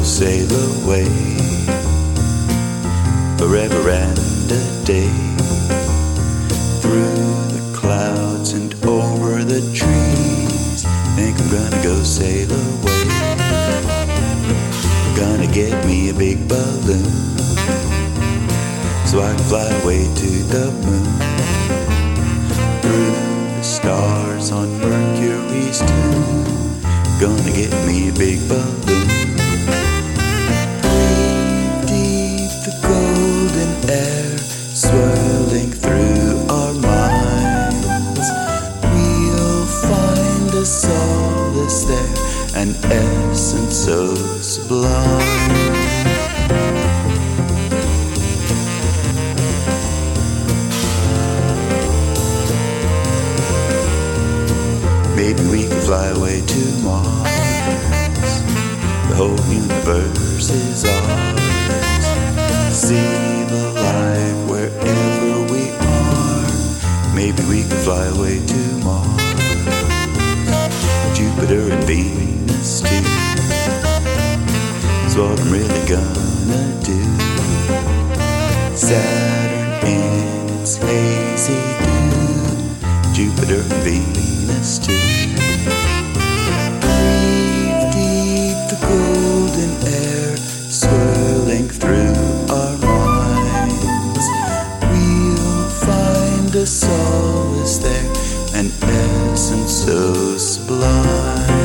sail away forever and a day, through the clouds and over the trees. Think I'm gonna go sail away. I'm gonna get me a big balloon so I can fly away to the moon, through the stars on Mercury's tune. Gonna get me a big balloon. Breathe deep the golden air swirling through our minds. We'll find a solace there, an essence so sublime. Maybe we can fly away to Mars. The whole universe is ours. See the life wherever we are. Maybe we can fly away to Mars, Jupiter and Venus too. That's what I'm really gonna do. Saturn in its hazy dew, Jupiter and Venus too. Breathe deep the golden air swirling through our minds. We'll find a solace there, an essence so sublime.